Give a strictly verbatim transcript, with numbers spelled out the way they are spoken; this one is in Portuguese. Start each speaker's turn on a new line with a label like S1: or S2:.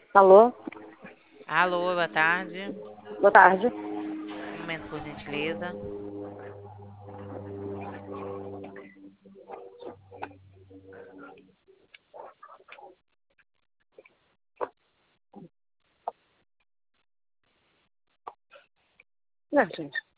S1: Alô?
S2: Alô, boa tarde.
S1: Boa tarde.
S2: Um momento, por gentileza.
S1: Não, gente.